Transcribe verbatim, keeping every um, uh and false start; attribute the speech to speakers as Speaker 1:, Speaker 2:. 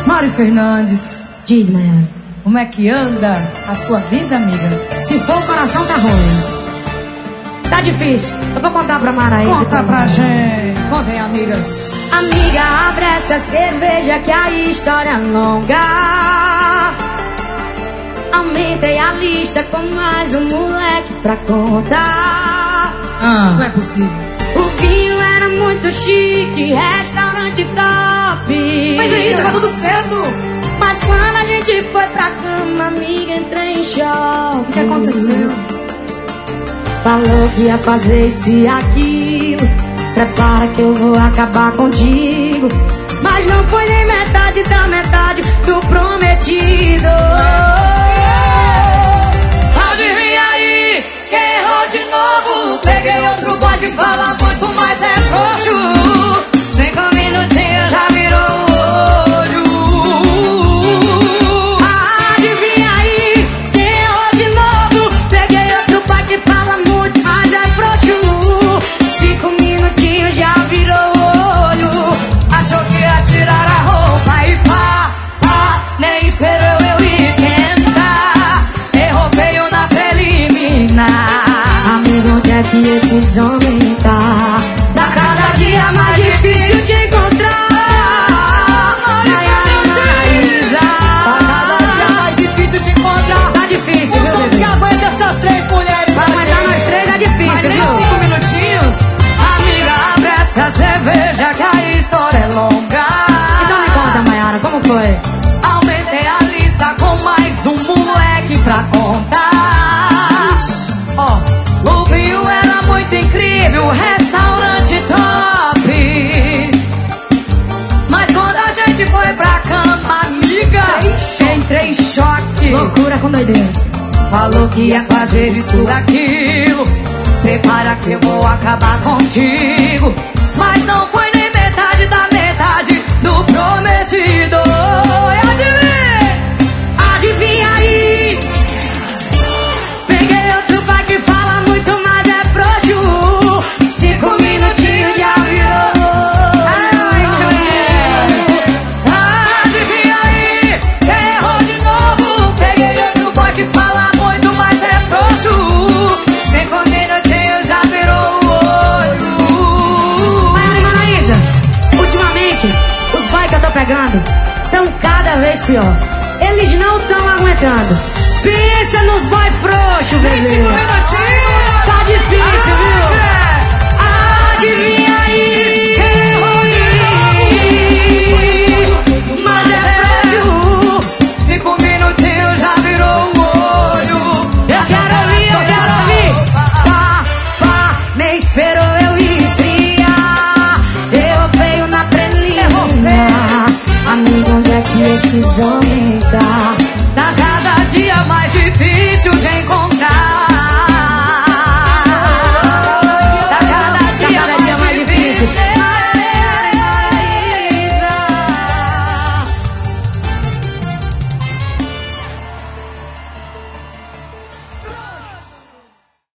Speaker 1: Mari Fernandes.
Speaker 2: Diz, Mayara.
Speaker 1: Como é que anda a sua vida, amiga?
Speaker 2: Se for o coração, tá ruim. Tá difícil. Eu vou contar pra Maraísa.
Speaker 1: Conta pra gente. Conta aí, amiga.
Speaker 2: Amiga, abre essa cerveja que a história é longa. Aumentei a lista com mais um moleque pra contar.
Speaker 1: Ah, não é possível.
Speaker 2: O vinho era muito chique, restaurante top.
Speaker 1: Mas aí, tava tudo certo.
Speaker 2: Mas quando a gente foi pra cama, amiga, entrei em choque.
Speaker 1: O que aconteceu?
Speaker 2: Falou que ia fazer isso e aquilo. Prepara que eu vou acabar contigo. Mas não foi nem metade da metade do prometido.
Speaker 1: Adivinha aí, quem errou de novo? Peguei outro boy que fala muito, mas é frouxo. Cinco minutinhos já virou o olho.
Speaker 2: Adivinha aí, quem errou de novo? Peguei outro boy que fala muito, mas é frouxo. Cinco minutinhos já virou o olho.
Speaker 1: Achou que ia tirar a roupa e pá, pá, nem esperou eu esquentar. Errou feio na preliminar.
Speaker 2: Amigo, onde é que esses homens tá? Tá cada dia mais difícil de encontrar.
Speaker 1: Tá cada dia mais difícil de encontrar.
Speaker 2: Tá difícil,
Speaker 1: Não
Speaker 2: viu,
Speaker 1: só
Speaker 2: bebê?
Speaker 1: que aguenta essas três mulheres.
Speaker 2: Pra aguentar nós três é
Speaker 1: Mas
Speaker 2: difícil,
Speaker 1: nem
Speaker 2: viu?
Speaker 1: cinco minutinhos. Amiga, abre essa cerveja que a história é longa.
Speaker 2: Então me conta, Mayara, como foi?
Speaker 1: Aumentei a lista com mais um moleque pra contar. Ó, o vinho era muito incrível, restaurante top. Mas quando a gente foi pra cama, amiga, entrei em choque.
Speaker 2: Loucura com doideira.
Speaker 1: Falou que ia fazer isso, aquilo. Prepara que eu vou acabar contigo. Mas não foi nem metade da metade do prometido. E adivinha?
Speaker 2: Adivinha aí? Peguei outro pai que fala muito, mas é frouxo. Cinco minutinhos já virou.
Speaker 1: Ai, adivinha aí? Quem errou de novo? Peguei outro boy que fala muito, mas é frouxo. Cinco minutinhos já virou o olho.
Speaker 2: Mayara e Maraísa, ultimamente, os boys que eu tô pegando estão cada vez pior. Eles não estão aguentando. Pensa nos boy frouxos,
Speaker 1: Tem cinco
Speaker 2: bebê.
Speaker 1: minutinhos.
Speaker 2: Tá difícil, viu?
Speaker 1: Ah,
Speaker 2: Adivinha aí?
Speaker 1: Quem errou de novo?
Speaker 2: Mas é frouxo.
Speaker 1: Cinco minutinhos já virou o olho.
Speaker 2: Eu quero ouvir, eu quero ouvir. Pá, pá, nem esperou eu esfriar. Eu veio na preliminar. Amigo, onde é que esses homens tá?